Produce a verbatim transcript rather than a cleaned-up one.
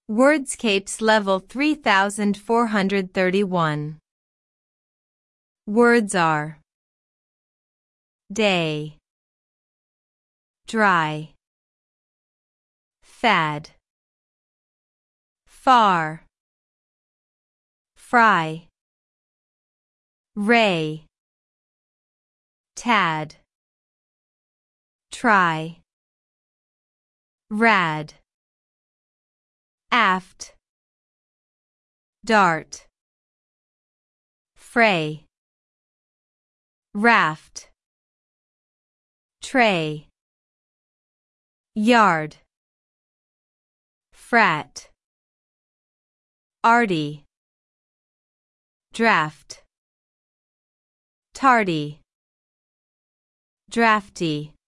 Wordscapes level three thousand four hundred thirty-one. Words are day, dry, fad, far, fry, ray, tad, try, rad, aft, dart, fray, raft, tray, yard, frat, arty, draft, tardy, drafty.